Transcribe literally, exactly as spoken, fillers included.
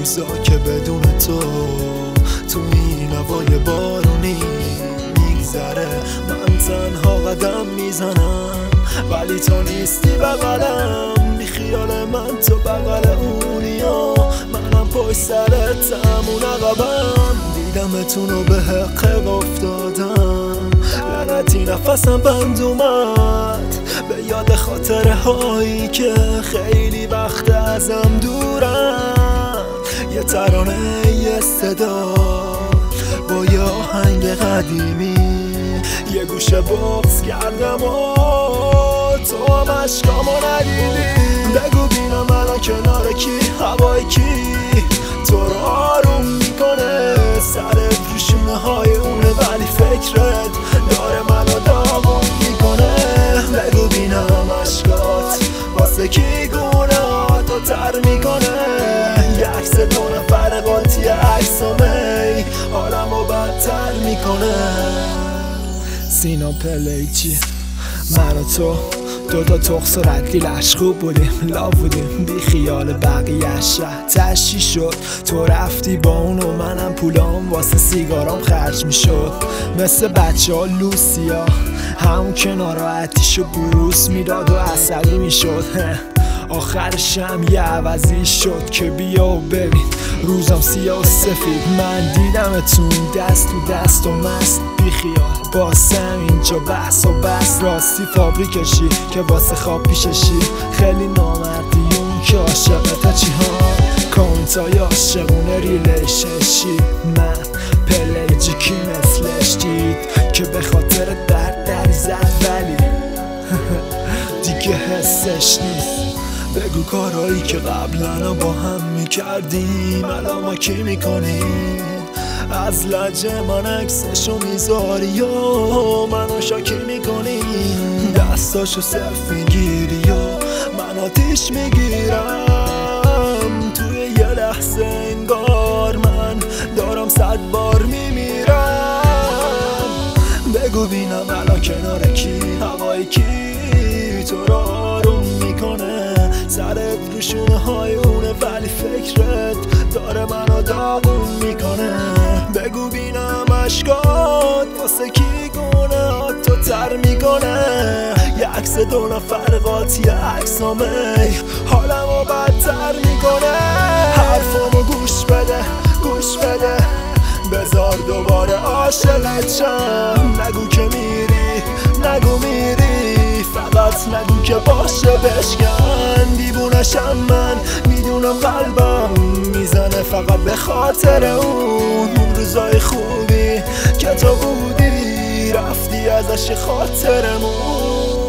روزا که بدون تو تو این هوای بارونی میگذره، من تنها قدم میزنم ولی تو نیستی بغلم، بی خیال من تو بغل اونی و منم پشت سرت همون عقبم. دیدمتونو به حقق افتادم، لعنتی نفسم بند اومد به یاد خاطره هایی که خیلی وقت ازم دورم. یه ترانه یه صدا با یه آهنگ قدیمی یه گوشه بغض کردم و تو هم عشقامو ندیدی. بگو بینم الان کنار کی، هوای کی تو رو آروم میکنه، سرت رو شونه های اونه ولی فکرت داره منو داغون میکنه. بگو بینم عشقات واسه کی گونهاتو تر میکنه، یه عکس دو نفر قاطی عکسامه حالمو بدتر میکنه. سینا پلیچی من و تو دوتا تخص و ردلی لشقو بودیم، لاو بودیم بی خیال بقیه‌اش تشی شد. تو رفتی با اون و منم پولام واسه سیگارام خرج میشد، مثل بچه ها لوسیا همون که ناراحتیشو بروس میداد و عصبی میشد. آخرش هم یه عوضی شد که بیا و ببین روزم سیاه و سفید. من دیدمتون دست تو دست و مست بی خیال باسم اینجا بحث و بس، راستی فابریکشی که واسه خواب پیششی، خیلی نامردی اون که عاشقت چی ها کانتای عاشقونه ریلیشنشی. من پلیجی کی مثلش دید که به خاطر درد دری زد ولی دیگه حسش نیست. بگو کارایی که قبلا با هم میکردیم الان ما کی میکنیم، از لجه من عکسشو میذاری و منو شاکی میکنی، دستاشو صرف میگیری و من آتیش میگیرم. توی یه لحظه انگار من دارم صد بار میمیرم. بگو بینم الان کنار کی، هوای کی تو رو آروم میکنه، سرت رو شونه های اونه ولی فکرت داره منو داغون میکنه. بگو بینم عشقات واسه کی گونهاتو تر میکنه، یه عکس دو نفر قاطی عکسامه حالمو بدتر میکنه. حرفامو گوش بده گوش بده بذار دوباره عاشقت شم، نگو که میری نگو میری فقط نگو که باشه بشکن. دیوونشم من میدونم قلبم میزنه فقط به خاطر اون اون روزای خوبی که تو بودی رفتی ازش خاطرمون.